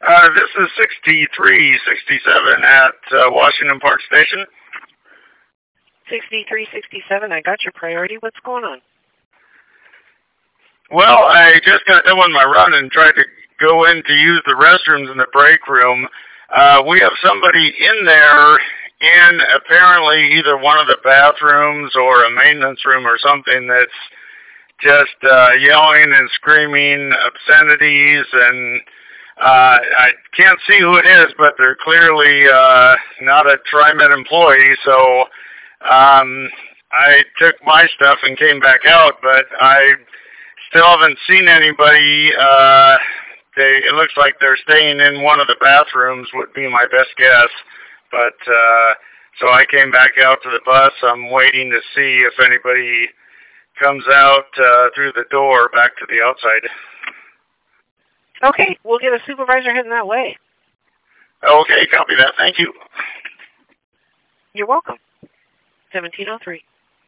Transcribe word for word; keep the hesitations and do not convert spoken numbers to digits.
Uh, this is sixty-three sixty-seven at uh, Washington Park Station. sixty-three sixty-seven, I got your priority. What's going on? Well, I just got done with my run and tried to go in to use the restrooms in the break room. Uh, we have somebody in there in apparently either one of the bathrooms or a maintenance room or something that's just uh, yelling and screaming obscenities, and uh, I can't see who it is, but they're clearly uh, not a TriMet employee, so um, I took my stuff and came back out, but I still haven't seen anybody. Uh, they, it looks like they're staying in one of the bathrooms would be my best guess. But, uh, so I came back out to the bus. I'm waiting to see if anybody comes out uh, through the door back to the outside. Okay, we'll get a supervisor heading that way. Okay, copy that. Thank you. You're welcome. seventeen oh three.